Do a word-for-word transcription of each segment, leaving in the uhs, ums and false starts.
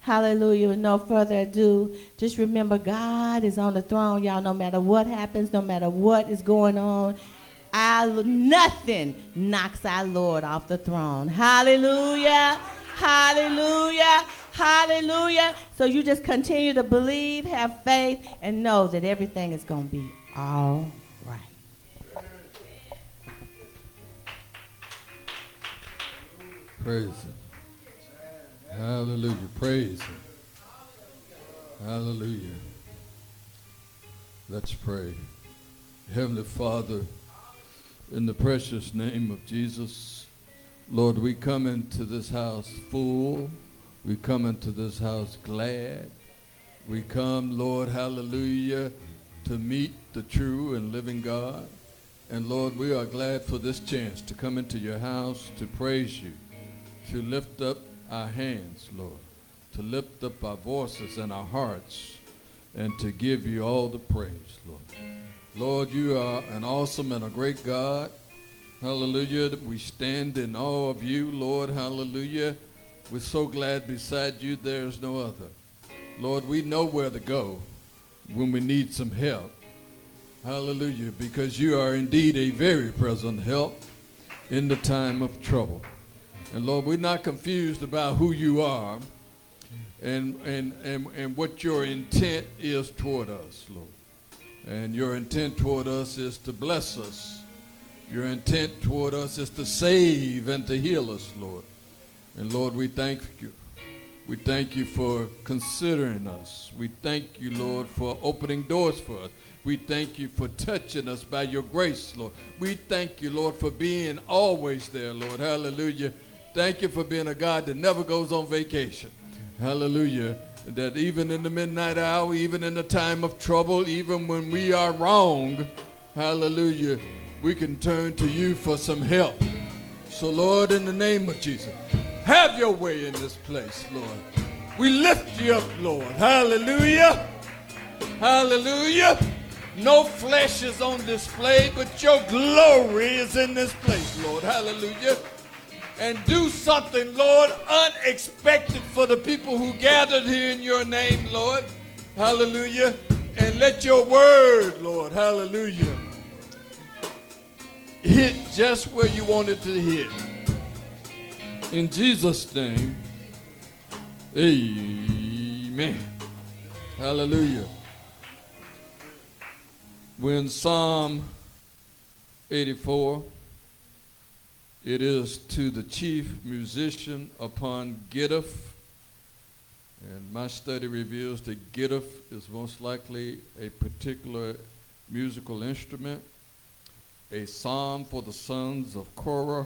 Hallelujah. With no further ado, just remember God is on the throne, y'all. No matter what happens, no matter what is going on, our, nothing knocks our Lord off the throne. Hallelujah. Hallelujah. Hallelujah. So you just continue to believe, have faith, and know that everything is going to be all right. Praise Him. Hallelujah. Praise Him. Hallelujah. Let's pray. Heavenly Father, in the precious name of Jesus, Lord, we come into this house full. We come into this house glad. We come, Lord, hallelujah, to meet the true and living God. And Lord, we are glad for this chance to come into your house to praise you, to lift up our hands, Lord, to lift up our voices and our hearts, and to give you all the praise, Lord. Lord, you are an awesome and a great God. Hallelujah. We stand in awe of you, Lord. Hallelujah. We're so glad beside you there is no other. Lord, we know where to go when we need some help. Hallelujah. Because you are indeed a very present help in the time of trouble. And Lord, we're not confused about who you are and, and, and, and what your intent is toward us, Lord. And your intent toward us is to bless us. Your intent toward us is to save and to heal us, Lord. And Lord, we thank you. We thank you for considering us. We thank you, Lord, for opening doors for us. We thank you for touching us by your grace, Lord. We thank you, Lord, for being always there, Lord. Hallelujah. Thank you for being a God that never goes on vacation. Hallelujah. That even in the midnight hour, even in the time of trouble, even when we are wrong, hallelujah, we can turn to you for some help. So, Lord, in the name of Jesus, have your way in this place, Lord. We lift you up, Lord. Hallelujah. Hallelujah. No flesh is on display, but your glory is in this place, Lord. Hallelujah. And do something, Lord, unexpected for the people who gathered here in your name, Lord. Hallelujah. And let your word, Lord, hallelujah, hit just where you want it to hit. In Jesus' name, amen. Hallelujah. We're in Psalm eighty-four. It is to the chief musician upon Gittith. And my study reveals that Gittith is most likely a particular musical instrument, a psalm for the sons of Korah.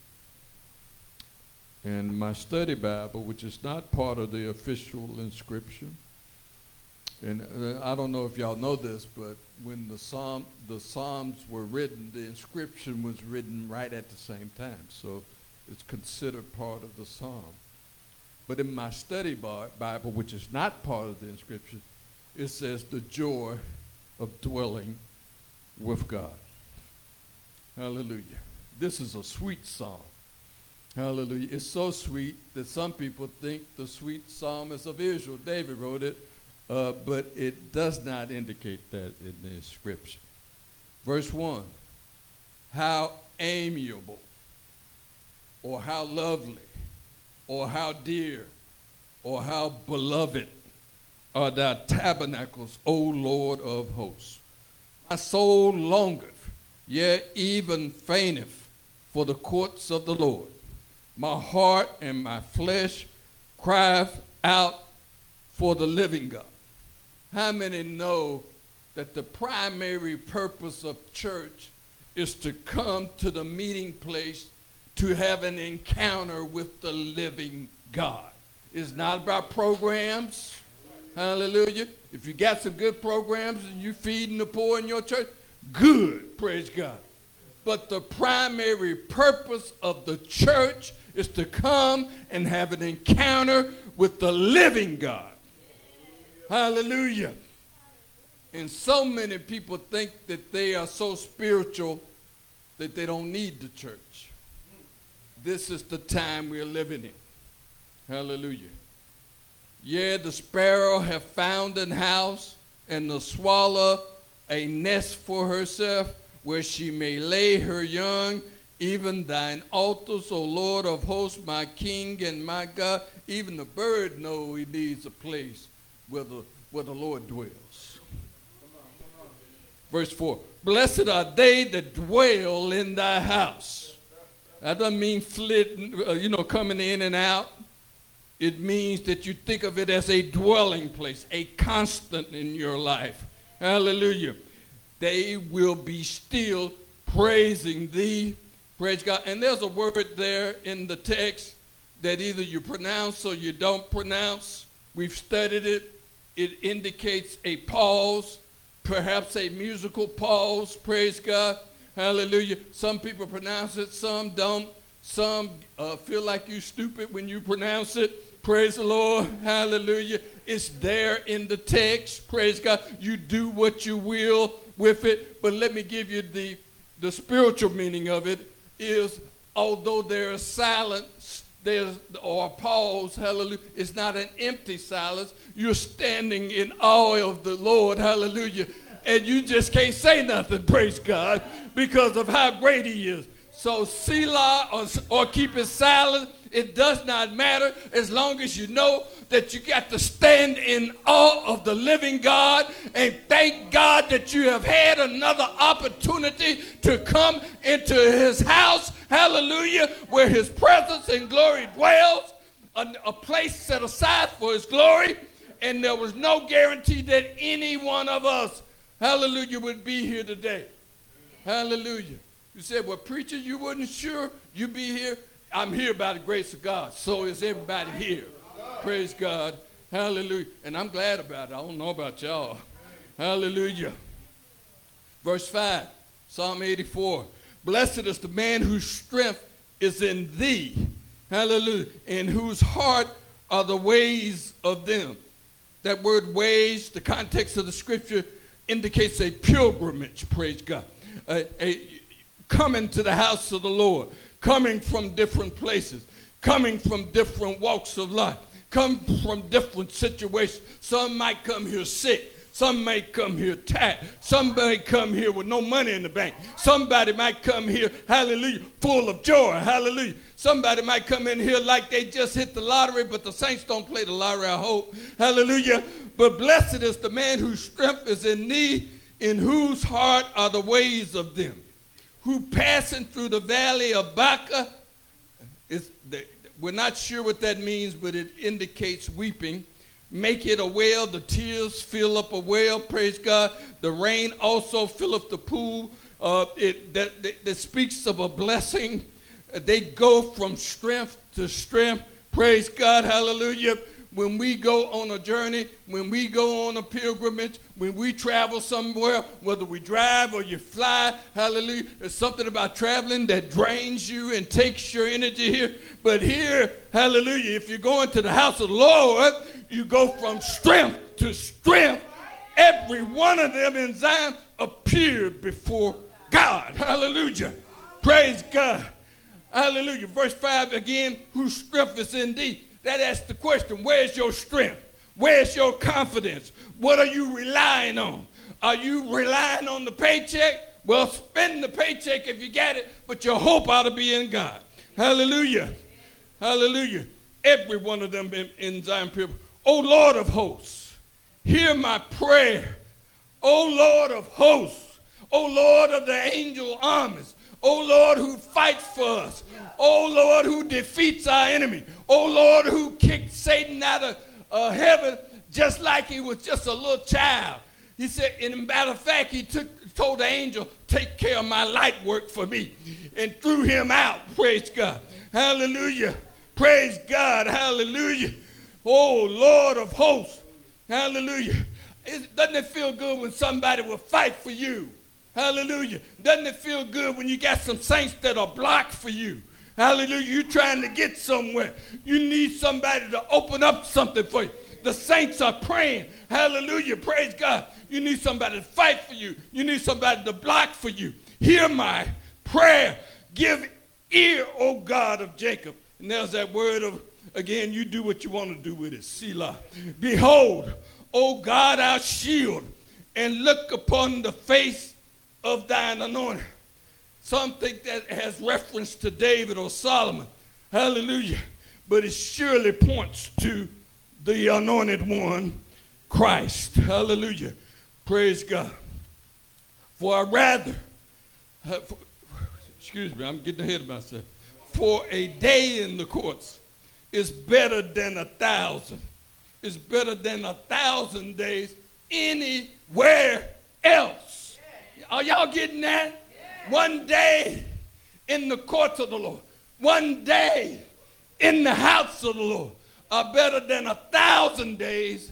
And my study Bible, which is not part of the official inscription, and uh, I don't know if y'all know this, but when the psalm, the Psalms were written, the inscription was written right at the same time. So it's considered part of the psalm. But in my study Bible, which is not part of the inscription, it says the joy of dwelling with God. Hallelujah. This is a sweet psalm. Hallelujah. It's so sweet that some people think the sweet psalm is of Israel. David wrote it. Uh, but it does not indicate that in the inscription. Verse one, how amiable, or how lovely, or how dear, or how beloved are thy tabernacles, O Lord of hosts. My soul longeth, yea, even fainteth for the courts of the Lord. My heart and my flesh crieth out for the living God. How many know that the primary purpose of church is to come to the meeting place to have an encounter with the living God? It's not about programs. Hallelujah. If you got some good programs and you're feeding the poor in your church, good, praise God. But the primary purpose of the church is to come and have an encounter with the living God. Hallelujah. And so many people think that they are so spiritual that they don't need the church. This is the time we're living in. Hallelujah. Yea, the sparrow hath found an house, and the swallow a nest for herself, where she may lay her young. Even thine altars, O Lord of hosts, my King and my God. Even the bird knows he needs a place where the, where the Lord dwells. Verse four, blessed are they that dwell in thy house. That doesn't mean flit, uh, you know, coming in and out. It means that you think of it as a dwelling place, a constant in your life. Hallelujah. They will be still praising thee. Praise God. And there's a word there in the text that either you pronounce or you don't pronounce. We've studied it. It indicates a pause, perhaps a musical pause. Praise God. Hallelujah. Some people pronounce it, some don't. Some uh, feel like you're stupid when you pronounce it. Praise the Lord. Hallelujah. It's there in the text. Praise God. You do what you will with it. But let me give you the, the spiritual meaning of it is, although there is silence, there's or a pause, hallelujah, it's not an empty silence. You're standing in awe of the Lord, hallelujah. And you just can't say nothing, praise God, because of how great he is. So Selah or, or keep it silent, it does not matter as long as you know that you got to stand in awe of the living God and thank God that you have had another opportunity to come into his house, hallelujah, where his presence and glory dwells, a, a place set aside for his glory, and there was no guarantee that any one of us, hallelujah, would be here today. Hallelujah. You said, well, preacher, you wasn't sure you'd be here. I'm here by the grace of God. So is everybody here. Praise God. Hallelujah. And I'm glad about it. I don't know about y'all. Hallelujah. Verse five, Psalm eighty-four. Blessed is the man whose strength is in thee. Hallelujah. In whose heart are the ways of them. That word ways, the context of the scripture indicates a pilgrimage. Praise God. A, a coming to the house of the Lord. Coming from different places. Coming from different walks of life. Come from different situations. Some might come here sick. Some may come here tired. Somebody come here with no money in the bank. Somebody might come here, hallelujah, full of joy, hallelujah. Somebody might come in here like they just hit the lottery, but the saints don't play the lottery, I hope, hallelujah. But blessed is the man whose strength is in thee, in whose heart are the ways of them. Who passing through the valley of Baca, is the, we're not sure what that means, but it indicates weeping. Make it a well, the tears fill up a well, praise God. The rain also fill up the pool. Uh, it that, that, that speaks of a blessing. Uh, they go from strength to strength, praise God, hallelujah. When we go on a journey, when we go on a pilgrimage, when we travel somewhere, whether we drive or you fly, hallelujah, there's something about traveling that drains you and takes your energy here. But here, hallelujah, if you're going to the house of the Lord, you go from strength to strength. Every one of them in Zion appeared before God. Hallelujah. Praise God. Hallelujah. Verse five again, whose strength is in thee. That asks the question, where's your strength? Where's your confidence? What are you relying on? Are you relying on the paycheck? Well, spend the paycheck if you got it, but your hope ought to be in God. Hallelujah. Hallelujah. Every one of them in, in Zion people. O Lord of hosts, hear my prayer. O Lord of hosts, O Lord of the angel armies, O Lord who fights for us, O Lord who defeats our enemy, O Lord who kicked Satan out of uh, heaven just like he was just a little child. He said, in matter of fact, he took, told the angel, take care of my light work for me, and threw him out. Praise God. Hallelujah. Praise God. Hallelujah. Oh, Lord of hosts. Hallelujah. It, doesn't it feel good when somebody will fight for you? Hallelujah. Doesn't it feel good when you got some saints that are blocked for you? Hallelujah. You're trying to get somewhere. You need somebody to open up something for you. The saints are praying. Hallelujah. Praise God. You need somebody to fight for you. You need somebody to block for you. Hear my prayer. Give ear, O God of Jacob. And there's that word of Again, you do what you want to do with it. Selah. Behold, O God, our shield, and look upon the face of thine anointed. Some think that has reference to David or Solomon. Hallelujah. But it surely points to the anointed one, Christ. Hallelujah. Praise God. For I rather, uh, for, excuse me, I'm getting ahead of myself. For a day in the courts is better than a thousand. It's better than a thousand days anywhere else. Are y'all getting that? One day in the courts of the Lord, one day in the house of the Lord are better than a thousand days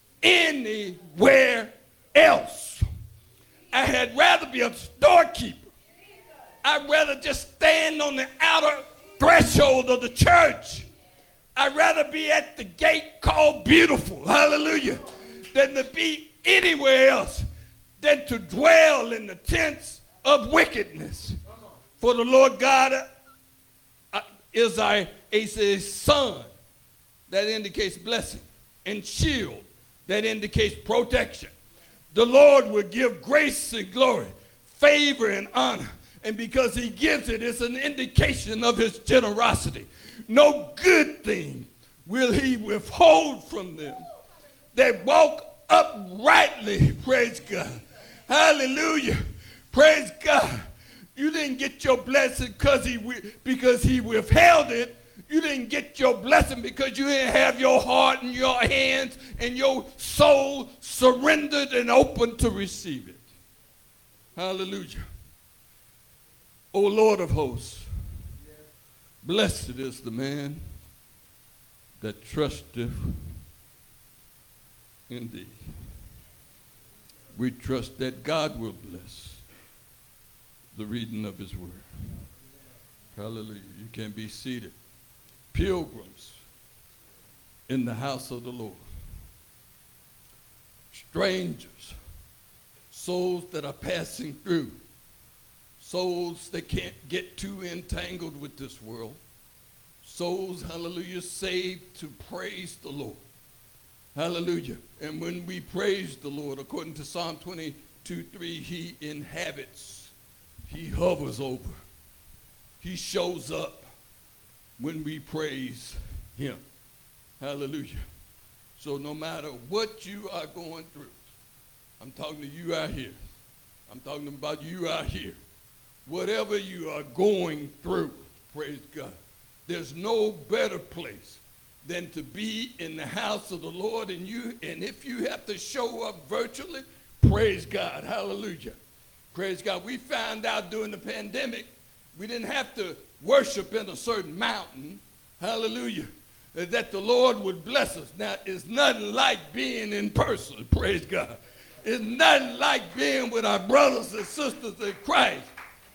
anywhere else. I had rather be a storekeeper. I'd rather just stand on the outer threshold of the church. I'd rather be at the gate called Beautiful, hallelujah, than to be anywhere else, than to dwell in the tents of wickedness. For the Lord God uh, is a, is a sun that indicates blessing, and shield that indicates protection. The Lord will give grace and glory, favor and honor. And because he gives it, it's an indication of his generosity. No good thing will he withhold from them that walk uprightly. Praise God. Hallelujah. Praise God. You didn't get your blessing because he, because he withheld it. You didn't get your blessing because you didn't have your heart and your hands and your soul surrendered and open to receive it. Hallelujah. O Lord of hosts, blessed is the man that trusteth in thee. We trust that God will bless the reading of his word. Hallelujah. You can be seated. Pilgrims in the house of the Lord. Strangers. Souls that are passing through. Souls that can't get too entangled with this world. Souls, hallelujah, saved to praise the Lord. Hallelujah. And when we praise the Lord, according to Psalm twenty-two three, he inhabits. He hovers over. He shows up when we praise him. Hallelujah. So no matter what you are going through, I'm talking to you out here. I'm talking about you out here. Whatever you are going through, praise God, there's no better place than to be in the house of the Lord. And you, and if you have to show up virtually, praise God. Hallelujah. Praise God. We found out during the pandemic, we didn't have to worship in a certain mountain. Hallelujah. That the Lord would bless us. Now, it's nothing like being in person. Praise God. It's nothing like being with our brothers and sisters in Christ.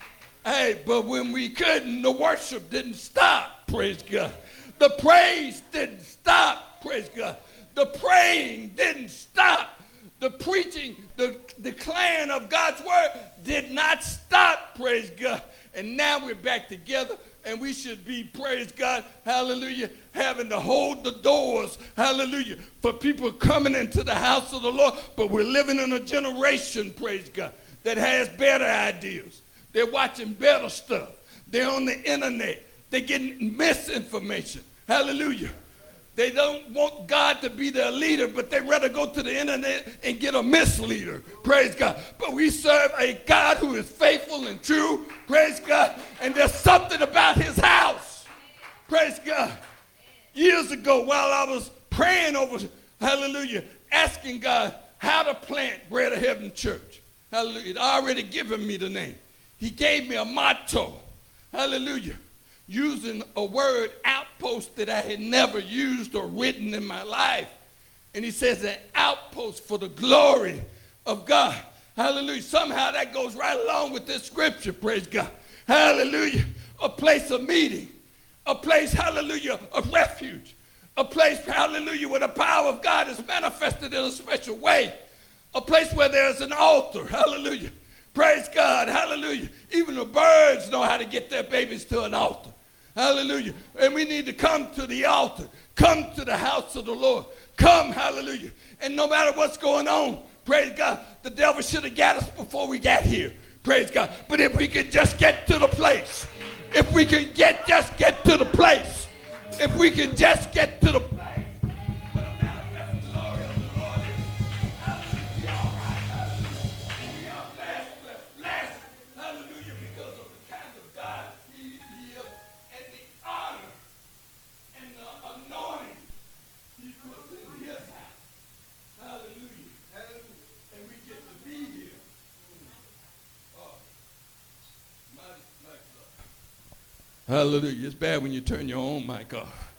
Hey, but when we couldn't, the worship didn't stop. Praise God. The praise didn't stop. Praise God. The praying didn't stop. The preaching, the declaring of God's word did not stop. Praise God. And now we're back together, and we should be, praise God, hallelujah, having to hold the doors, hallelujah, for people coming into the house of the Lord. But we're living in a generation, praise God, that has better ideas. They're watching better stuff. They're on the internet. They're getting misinformation. Hallelujah. They don't want God to be their leader, but they rather go to the internet and get a misleader. Praise God. But we serve a God who is faithful and true. Praise God. And there's something about his house. Praise God. Years ago, while I was praying over, hallelujah, asking God how to plant Bread of Heaven Church. Hallelujah. He'd already given me the name. He gave me a motto. Hallelujah. Using a word, outpost, that I had never used or written in my life. And he says an outpost for the glory of God. Hallelujah. Somehow that goes right along with this scripture, praise God. Hallelujah. A place of meeting. A place, hallelujah, of refuge. A place, hallelujah, where the power of God is manifested in a special way. A place where there's an altar. Hallelujah. Praise God. Hallelujah. Even the birds know how to get their babies to an altar. Hallelujah. And we need to come to the altar. Come to the house of the Lord. Come, hallelujah. And no matter what's going on, praise God, the devil should have got us before we got here. Praise God. But if we could just get to the place, if we can get, just get to the place, if we can just get to the place, hallelujah. It's bad when you turn your own mic off.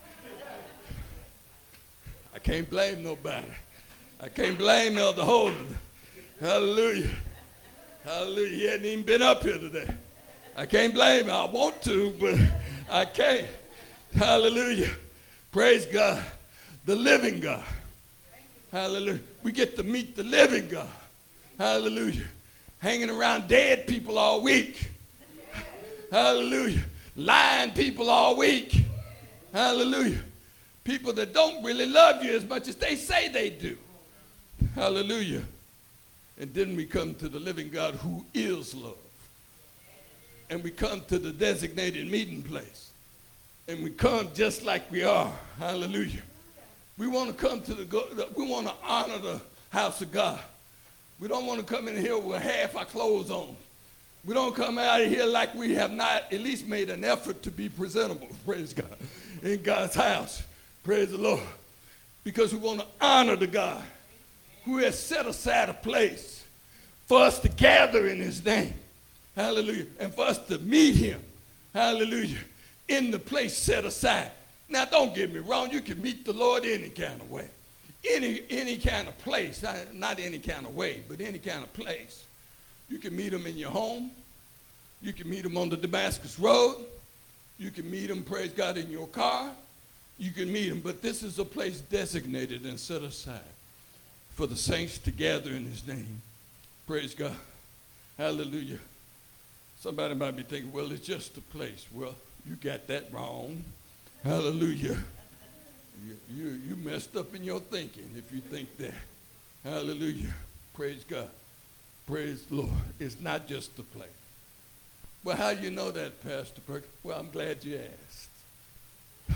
I can't blame nobody. I can't blame Elder Holden. Hallelujah. Hallelujah. He hadn't even been up here today. I can't blame him. I want to, but I can't. Hallelujah. Praise God. The living God. Hallelujah. We get to meet the living God. Hallelujah. Hanging around dead people all week. Hallelujah. Lying people all week. Hallelujah. People that don't really love you as much as they say they do. Hallelujah. And then we come to the living God who is love. And we come to the designated meeting place. And we come just like we are. Hallelujah. We want to come to the, we want to honor the house of God. We don't want to come in here with half our clothes on. We don't come out of here like we have not at least made an effort to be presentable, praise God, in God's house. Praise the Lord. Because we want to honor the God who has set aside a place for us to gather in his name. Hallelujah. And for us to meet him. Hallelujah. In the place set aside. Now, don't get me wrong. You can meet the Lord any kind of way. Any, any kind of place. Not any kind of way, but any kind of place. You can meet him in your home. You can meet him on the Damascus Road. You can meet him, praise God, in your car. You can meet him, but this is a place designated and set aside for the saints to gather in his name. Praise God. Hallelujah. Somebody might be thinking, well, it's just a place. Well, you got that wrong. Hallelujah. You, you, you messed up in your thinking if you think that. Hallelujah. Praise God. Praise the Lord. It's not just a place. Well, how do you know that, Pastor Perkins? Well, I'm glad you asked.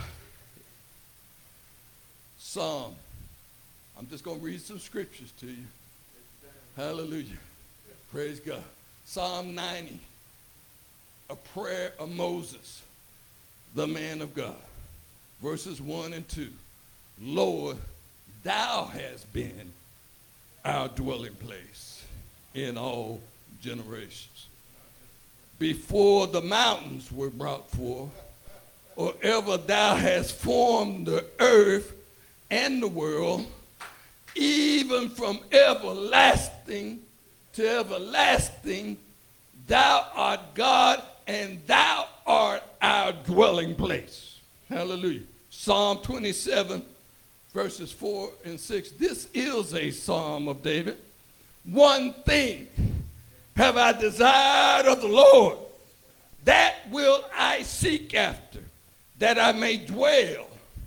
Psalm. I'm just going to read some scriptures to you. Hallelujah. Praise God. Psalm ninety. A prayer of Moses, the man of God. Verses one and two. Lord, thou hast been our dwelling place in all generations. Before the mountains were brought forth, or ever thou hast formed the earth and the world, even from everlasting to everlasting, thou art God, and thou art our dwelling place. Hallelujah. Psalm twenty-seven, verses four and six. This is a psalm of David. One thing have I desired of the Lord, that will I seek after, that I may dwell.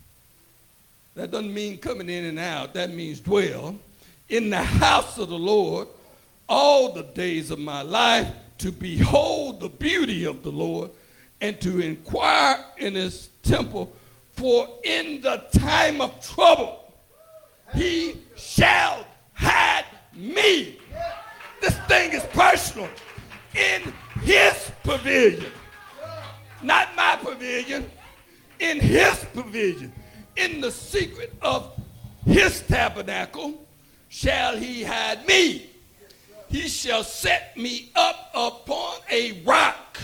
That doesn't mean coming in and out. That means dwell in the house of the Lord all the days of my life, to behold the beauty of the Lord and to inquire in his temple. For in the time of trouble, he shall hide me. This thing is personal. In his pavilion. Not my pavilion. In his pavilion. In the secret of his tabernacle shall he hide me. He shall set me up upon a rock.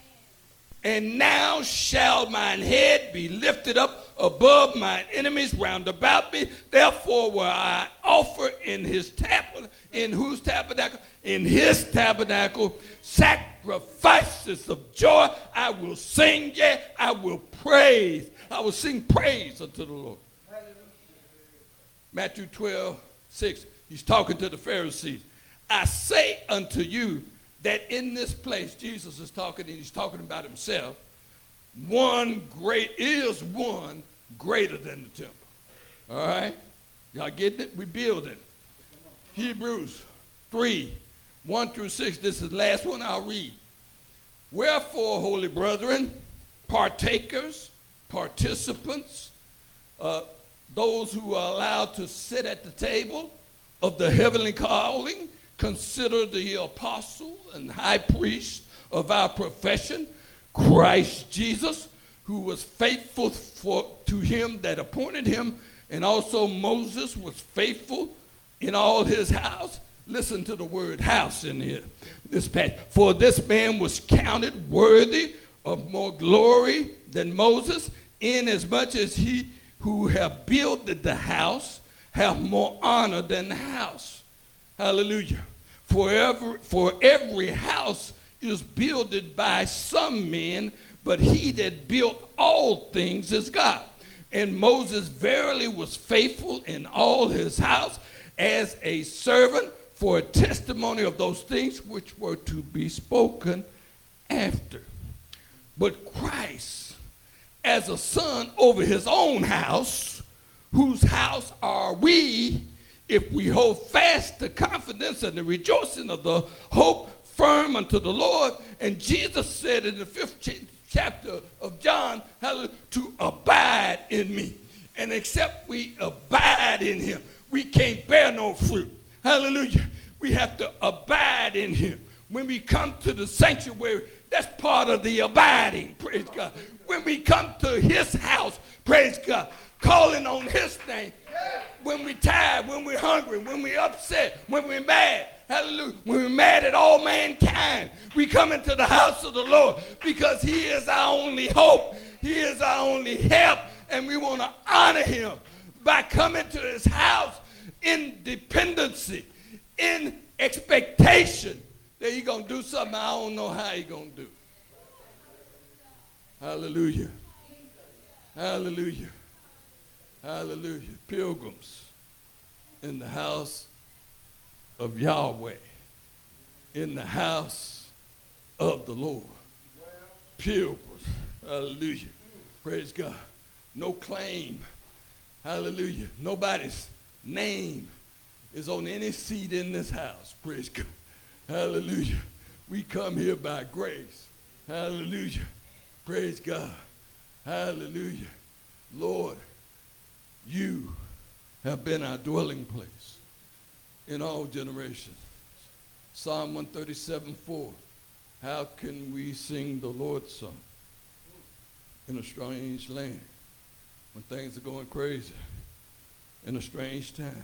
And now shall mine head be lifted up above mine enemies round about me. Therefore will I offer in his tabernacle, in whose tabernacle? In his tabernacle, sacrifices of joy. I will sing, yeah, I will praise. I will sing praise unto the Lord. Matthew twelve, six, he's talking to the Pharisees. I say unto you that in this place, Jesus is talking, and he's talking about himself, one great, is one greater than the temple. All right? Y'all getting it? We building. Hebrews three, one through six. This is the last one I'll read. Wherefore, holy brethren, partakers, participants, uh, those who are allowed to sit at the table of the heavenly calling, consider the apostle and high priest of our profession, Christ Jesus, who was faithful for, to him that appointed him, and also Moses was faithful in all his house. Listen to the word house in here. This passage. For this man was counted worthy of more glory than Moses, inasmuch as he who have builded the house have more honor than the house. Hallelujah. For every, for every house is builded by some men, but he that built all things is God. And Moses verily was faithful in all his house as a servant for a testimony of those things which were to be spoken after. But Christ, as a son over his own house, whose house are we, if we hold fast the confidence and the rejoicing of the hope firm unto the Lord. And Jesus said in the fifteenth chapter of John, hallelujah, to abide in me. And except we abide in him, we can't bear no fruit. Hallelujah. We have to abide in him. When we come to the sanctuary, that's part of the abiding, praise God. When we come to his house, praise God, calling on his name, when we're tired, when we're hungry, when we're upset, when we're mad, hallelujah, when we're mad at all mankind, we come into the house of the Lord because he is our only hope. He is our only help, and we want to honor him by coming to his house in dependency, in expectation that he's going to do something I don't know how he's going to do. Hallelujah. Hallelujah. Hallelujah. Pilgrims in the house of Yahweh, in the house of the Lord. Pilgrims. Hallelujah. Praise God. No claim. Hallelujah. Nobody's name is on any seat in this house. Praise God. Hallelujah. We come here by grace. Hallelujah. Praise God. Hallelujah. Lord, you have been our dwelling place in all generations. Psalm one thirty-seven four. How can we sing the Lord's song in a strange land when things are going crazy, in a strange time?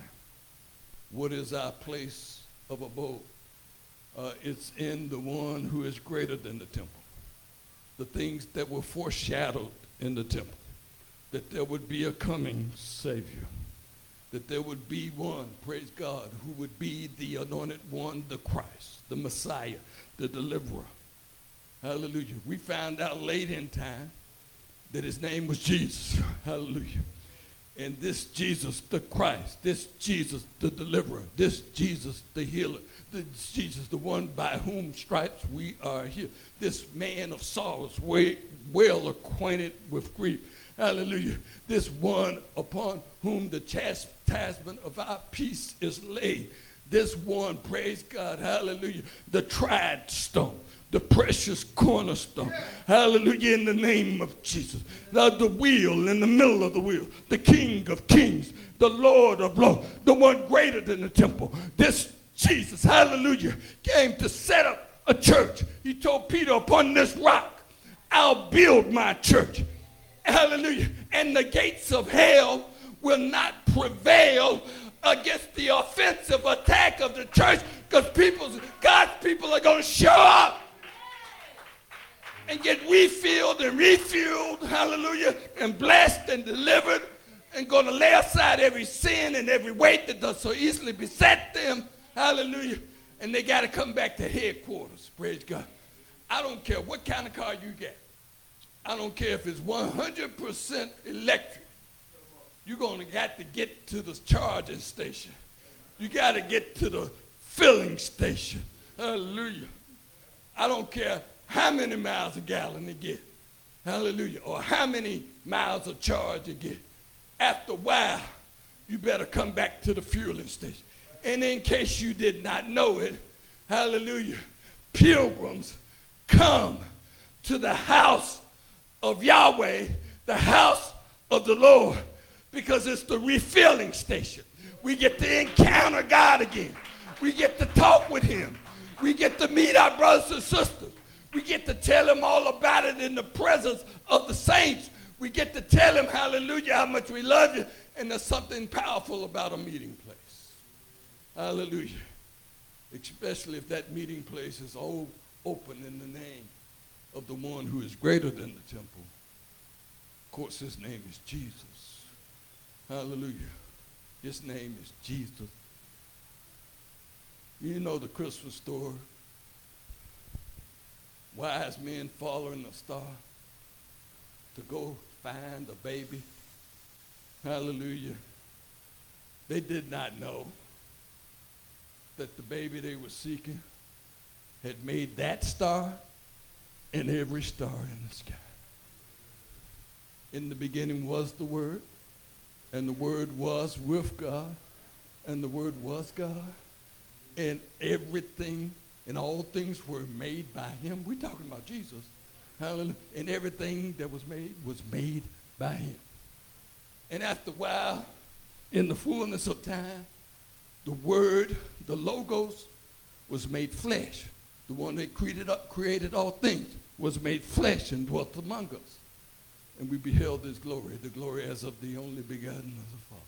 What is our place of abode? Uh, it's in the one who is greater than the temple. The things that were foreshadowed in the temple, that there would be a coming Savior, that there would be one, praise God, who would be the anointed one, the Christ, the Messiah, the deliverer. Hallelujah. We found out late in time that his name was Jesus. Hallelujah. And this Jesus, the Christ, this Jesus, the deliverer, this Jesus, the healer, this Jesus, the one by whom stripes we are healed, this man of sorrows, well acquainted with grief. Hallelujah. This one upon whom the chastisement of our peace is laid. This one, praise God, hallelujah, the tried stone, the precious cornerstone. Hallelujah, in the name of Jesus. The, the wheel in the middle of the wheel. The King of kings, the Lord of lords, the one greater than the temple. This Jesus, hallelujah, came to set up a church. He told Peter, upon this rock, I'll build my church. Hallelujah. And the gates of hell will not prevail against the offensive attack of the church, because people's, God's people are going to show up and get refilled and refueled, hallelujah, and blessed and delivered, and going to lay aside every sin and every weight that does so easily beset them, hallelujah, and they got to come back to headquarters, praise God. I don't care what kind of car you get. I don't care if it's one hundred percent electric. You're going to have to get to the charging station. You got to get to the filling station. Hallelujah. I don't care how many miles a gallon they get. Hallelujah. Or how many miles of charge you get. After a while, you better come back to the fueling station. And in case you did not know it, hallelujah, pilgrims come to the house of Yahweh, the house of the Lord, because it's the refilling station. We get to encounter God again. We get to talk with him. We get to meet our brothers and sisters. We get to tell him all about it in the presence of the saints. We get to tell him, hallelujah, how much we love you. And there's something powerful about a meeting place. Hallelujah. Especially if that meeting place is all open in the name of the one who is greater than the temple. Of course, his name is Jesus. Hallelujah. His name is Jesus. You know the Christmas story. Wise men following the star to go find a baby. Hallelujah. They did not know that the baby they were seeking had made that star and every star in the sky. In the beginning was the Word, and the Word was with God, and the Word was God, and everything and all things were made by him. We're talking about Jesus. Hallelujah. And everything that was made was made by him. And after a while, in the fullness of time, the Word, the Logos, was made flesh. The one that created, created all things was made flesh and dwelt among us. And we beheld his glory, the glory as of the only begotten of the Father.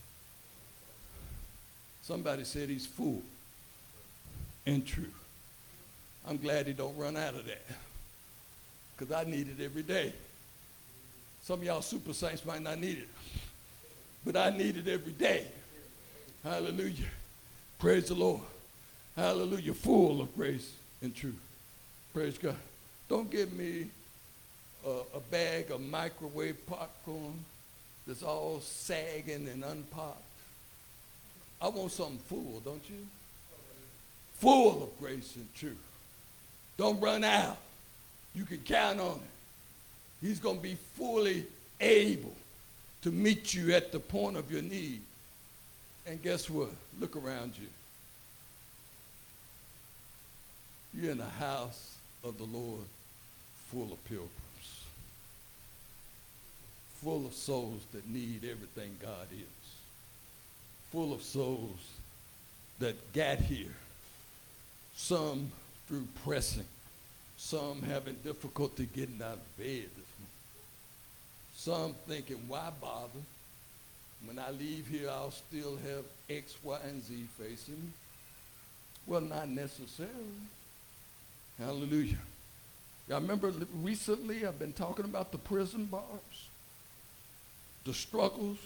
Somebody said he's full and true. I'm glad he don't run out of that, because I need it every day. Some of y'all super saints might not need it, but I need it every day. Hallelujah. Praise the Lord. Hallelujah. Full of grace and truth. Praise God. Don't give me a, a bag of microwave popcorn that's all sagging and unpopped. I want something full, don't you? Full of grace and truth. Don't run out. You can count on it. He's going to be fully able to meet you at the point of your need. And guess what? Look around you. You're in the house of the Lord, full of pilgrims, full of souls that need everything God is, full of souls that got here, some through pressing, some having difficulty getting out of bed this morning, some thinking, why bother? When I leave here, I'll still have X, Y, and Z facing me. Well, not necessarily. Hallelujah. I remember recently I've been talking about the prison bars, the struggles,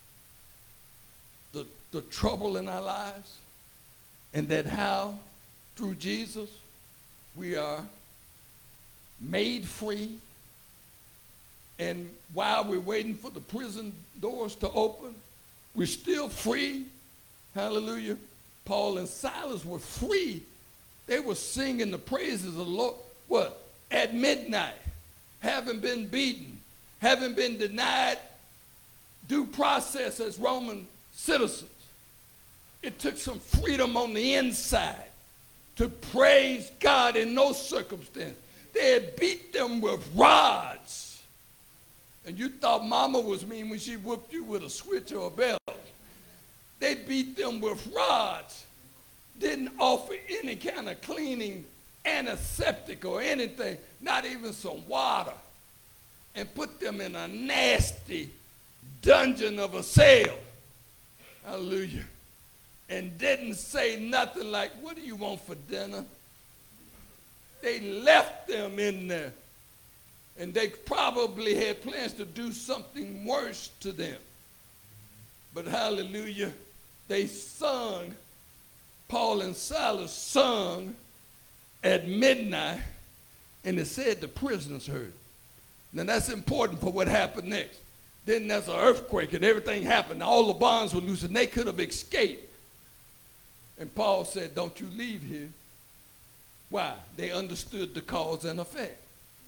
the, the trouble in our lives, and that how through Jesus we are made free. And while we're waiting for the prison doors to open, we're still free. Hallelujah. Paul and Silas were free. They were singing the praises of the Lord. What? At midnight, having been beaten, having been denied due process as Roman citizens. It took some freedom on the inside to praise God in no circumstance. They had beat them with rods. And you thought mama was mean when she whooped you with a switch or a belt. They beat them with rods. Didn't offer any kind of cleaning antiseptic or anything, not even some water, and put them in a nasty dungeon of a cell. Hallelujah. And didn't say nothing like, what do you want for dinner? They left them in there. And they probably had plans to do something worse to them. But hallelujah, they sung, Paul and Silas sung at midnight, and it said the prisoners heard. Now that's important for what happened next. Then there's an earthquake and everything happened. All the bonds were loose and they could have escaped. And Paul said, don't you leave here. Why? They understood the cause and effect.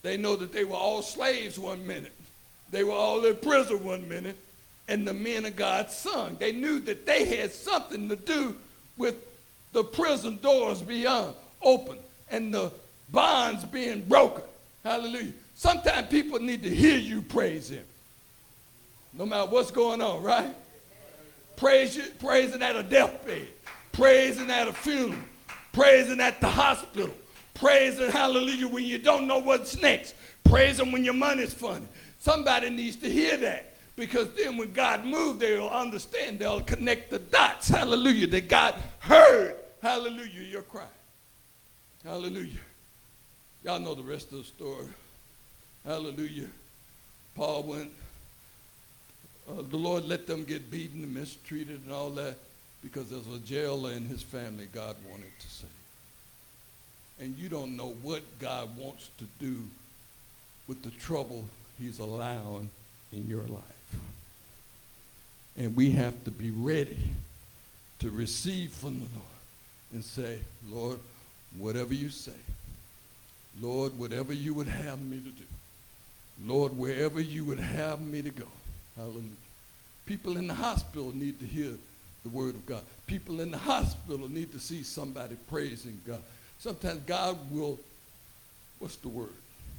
They know that they were all slaves one minute. They were all in prison one minute. And the men of God sung. They knew that they had something to do with the prison doors beyond open and the bonds being broken. Hallelujah. Sometimes people need to hear you praise him. No matter what's going on, right? Praise you, praising at a deathbed, praising at a funeral, praising at the hospital, praising, hallelujah, when you don't know what's next, praising when your money's funny. Somebody needs to hear that. Because then when God moves, they'll understand. They'll connect the dots. Hallelujah. That God heard, hallelujah, your cry. Hallelujah. Y'all know the rest of the story. Hallelujah. Paul went. Uh, the Lord let them get beaten and mistreated and all that because there's a jailer in his family God wanted to save. And you don't know what God wants to do with the trouble he's allowing in your life. And we have to be ready to receive from the Lord and say, Lord, whatever you say, Lord, whatever you would have me to do, Lord, wherever you would have me to go. Hallelujah. People in the hospital need to hear the word of God. People in the hospital need to see somebody praising God. Sometimes God will, what's the word?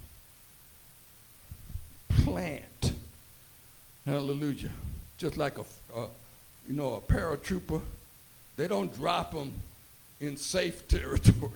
Plant. Hallelujah. Just like a, a, you know, a paratrooper, they don't drop them in safe territory.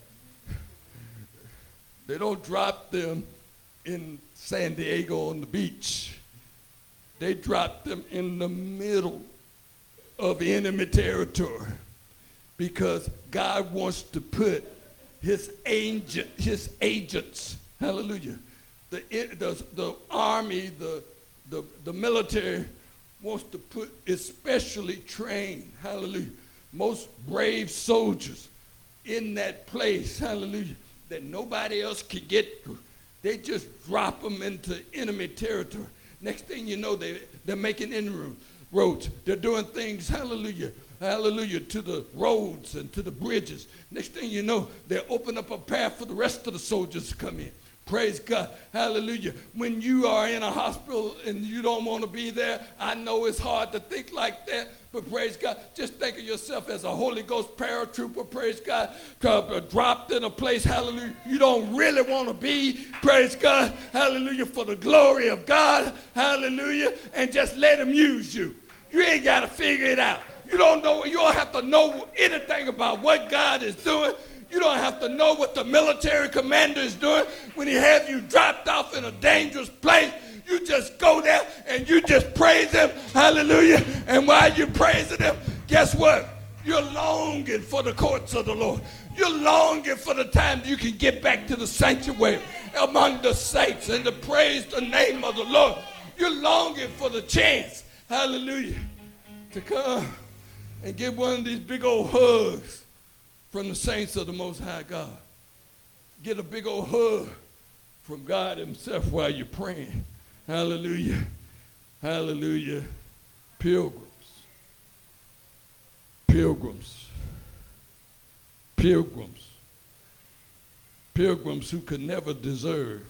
They don't drop them in San Diego on the beach. They drop them in the middle of enemy territory because God wants to put his agent, his agents, hallelujah, the, the, the army, the The, the military wants to put especially trained, hallelujah, most brave soldiers in that place, hallelujah, that nobody else can get to. They just drop them into enemy territory. Next thing you know, they, they're making inroads. They're doing things, hallelujah, hallelujah, to the roads and to the bridges. Next thing you know, they open up a path for the rest of the soldiers to come in. Praise God. Hallelujah. When you are in a hospital and you don't want to be there, I know it's hard to think like that, but praise God. Just think of yourself as a Holy Ghost paratrooper, praise God, dropped in a place, hallelujah, you don't really want to be, praise God, hallelujah, for the glory of God, hallelujah, and just let him use you. You ain't got to figure it out. You don't know, you don't have to know anything about what God is doing. You don't have to know what the military commander is doing when he has you dropped off in a dangerous place. You just go there and you just praise him. Hallelujah. And while you're praising him, guess what? You're longing for the courts of the Lord. You're longing for the time you can get back to the sanctuary among the saints and to praise the name of the Lord. You're longing for the chance, hallelujah, to come and get one of these big old hugs from the saints of the Most High God. Get a big old hug from God himself while you're praying. Hallelujah. Hallelujah. Pilgrims. Pilgrims. Pilgrims. Pilgrims who could never deserve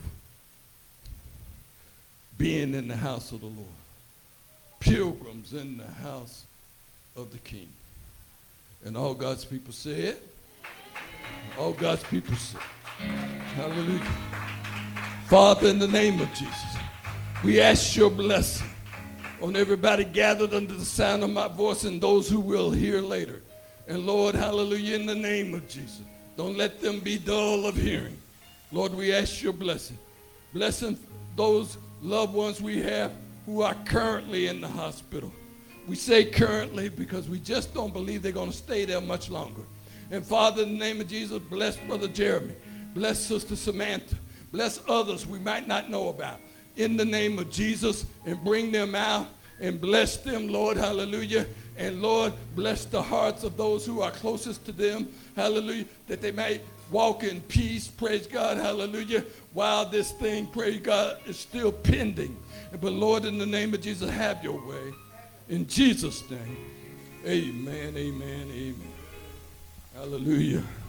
being in the house of the Lord. Pilgrims in the house of the King. And all God's people said, all God's people said, hallelujah. Father, in the name of Jesus, we ask your blessing on everybody gathered under the sound of my voice and those who will hear later. And Lord, hallelujah, in the name of Jesus, don't let them be dull of hearing. Lord, we ask your blessing. Blessing those loved ones we have who are currently in the hospital. We say currently because we just don't believe they're going to stay there much longer. And Father, in the name of Jesus, bless Brother Jeremy. Bless Sister Samantha. Bless others we might not know about. In the name of Jesus, and bring them out and bless them, Lord, hallelujah. And Lord, bless the hearts of those who are closest to them, hallelujah, that they may walk in peace, praise God, hallelujah, while this thing, praise God, is still pending. But Lord, in the name of Jesus, have your way. In Jesus' name, amen, amen, amen. Hallelujah.